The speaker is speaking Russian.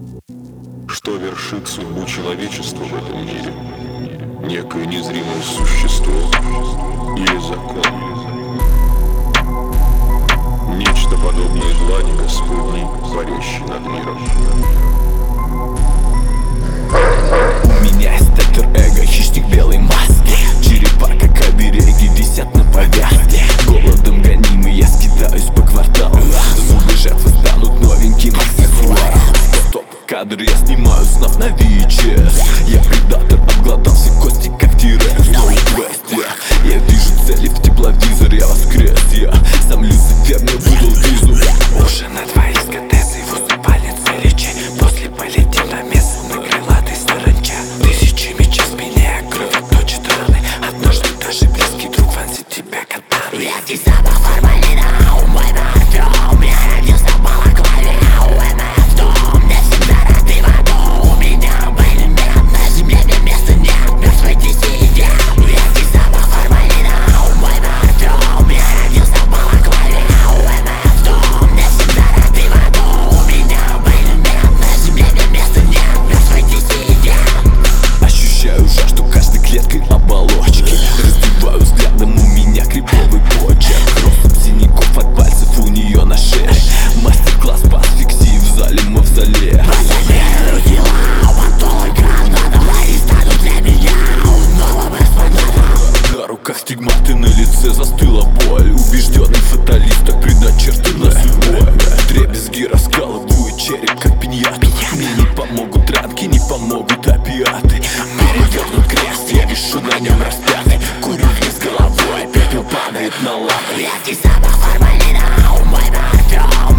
Что вершит судьбу человечества в этом мире? Некое незримое существо или закон? Нечто подобное длани Господней, парящей над миром. У меня есть альтер-эго, хищник белой маски. Черепа, как обереги, висят на повязке. Голодом гонимый я скитаюсь по кварталу. Зубы жертвы станут новеньким аксессуаром. Стоп, кадр я снимаю снов на VHS. Я предатор, обглотался кости, как Тирекс. Но в квесте я вижу цели в тепловизор, я воскрес. Я сам Люцифер, мне выдал визу. Уже на твоей скатеции выступали целичи. После полетел на место на крылатой саранче. Тысячи мечей в спине, кровь точит раны. Однажды даже близкий друг вонзит тебя катаной. Редкий запах формалина, мой парфюм. Я родился в балаклаве, МФ-дом. Мне всегда рады в аду. У меня были мед, на земле мне места нет. Мертвый диссидент. Редкий запах формалина, мой парфюм. Я родился в балаклаве, МФ-дом. Мне всегда рады в аду. У меня были мед, на земле мне места нет. Мертвый диссидент. Ощущаю жажду каждой клеткой оболочки. Раздеваю взглядом, у меня криповый почерк. Россыпь синяков от пальцев у нее на шее. Мастер-класс по асфиксии в зале мавзолея. Позаберу дела, потом гранатом. Они станут для меня новым экспонатом. На руках стигматы, на лице застыла боль. Убежденный фаталист, так предначертанная судьбой. Дребезги раскалывают череп, как пиньяту. Мне не помогут ранки, не помогут опиаты. Перевернут крест, я вишу на нем распятый. Курю вниз головой, пепел падает на лапы. Редкий запах формалина, мой парфюм.